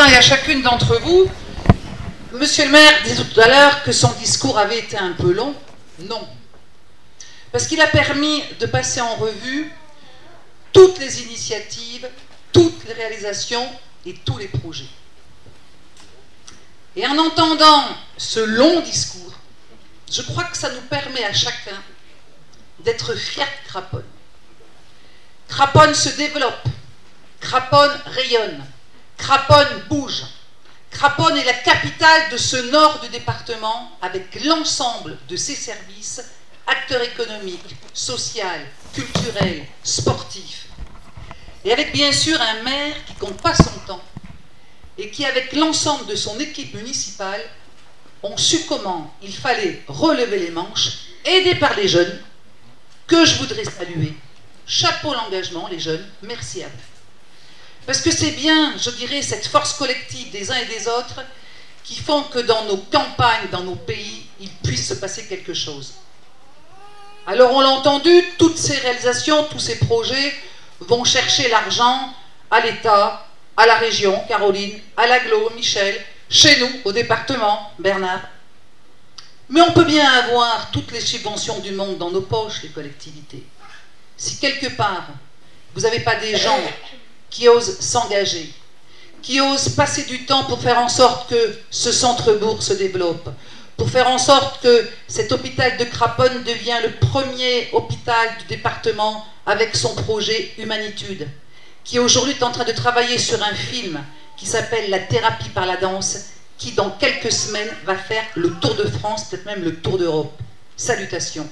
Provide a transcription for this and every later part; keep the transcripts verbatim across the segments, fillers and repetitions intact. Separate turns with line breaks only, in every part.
chacun et à chacune d'entre vous. Monsieur le maire disait tout à l'heure que son discours avait été un peu long. Non. Parce qu'il a permis de passer en revue toutes les initiatives, toutes les réalisations et tous les projets. Et en entendant ce long discours, je crois que ça nous permet à chacun d'être fiers de Craponne. Craponne se développe, Craponne rayonne, Craponne bouge. Craponne est la capitale de ce nord du département avec l'ensemble de ses services, acteurs économiques, sociaux, culturels, sportifs. Et avec bien sûr un maire qui ne compte pas son temps et qui, avec l'ensemble de son équipe municipale, ont su comment il fallait relever les manches, aidés par les jeunes, que je voudrais saluer. Chapeau l'engagement, les jeunes, merci à vous. Parce que c'est bien, je dirais, cette force collective des uns et des autres qui font que dans nos campagnes, dans nos pays, il puisse se passer quelque chose. Alors on l'a entendu, toutes ces réalisations, tous ces projets vont chercher l'argent à l'État, à la région, Caroline, à l'agglo, Michel, chez nous, au département, Bernard. Mais on peut bien avoir toutes les subventions du monde dans nos poches, les collectivités. Si quelque part, vous n'avez pas des gens qui osent s'engager, qui osent passer du temps pour faire en sorte que ce centre-bourg se développe, pour faire en sorte que cet hôpital de Craponne devienne le premier hôpital du département avec son projet Humanitude, qui aujourd'hui est en train de travailler sur un film qui s'appelle La thérapie par la danse, qui dans quelques semaines va faire le tour de France, peut-être même le tour d'Europe. Salutations.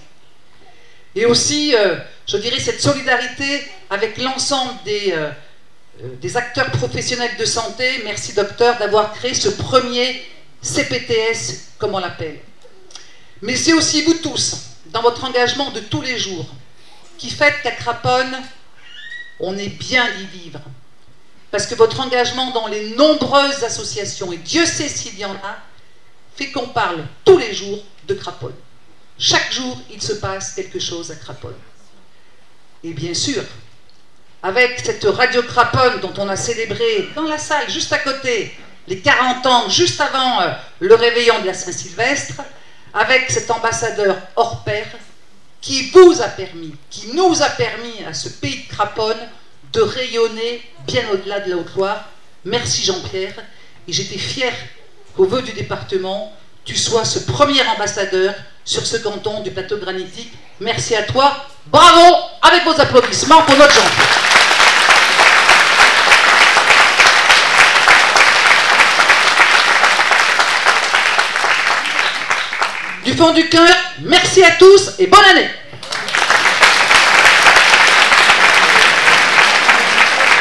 Et aussi, euh, je dirais, cette solidarité avec l'ensemble des, euh, des acteurs professionnels de santé. Merci docteur d'avoir créé ce premier C P T S, comme on l'appelle. Mais c'est aussi vous tous, dans votre engagement de tous les jours, qui faites qu'à Craponne, on est bien d'y vivre. Parce que votre engagement dans les nombreuses associations, et Dieu sait s'il y en a, fait qu'on parle tous les jours de Craponne. Chaque jour, il se passe quelque chose à Craponne. Et bien sûr, avec cette radio Craponne dont on a célébré dans la salle, juste à côté, les quarante ans, juste avant euh, le réveillon de la Saint-Sylvestre, avec cet ambassadeur hors pair, qui vous a permis, qui nous a permis à ce pays de Craponne de rayonner bien au-delà de la Haute-Loire. Merci Jean-Pierre, et j'étais fier qu'au vœu du département, tu sois ce premier ambassadeur sur ce canton du plateau granitique. Merci à toi, bravo, avec vos applaudissements pour notre Jean-Pierre. Du fond du cœur, merci à tous et bonne année.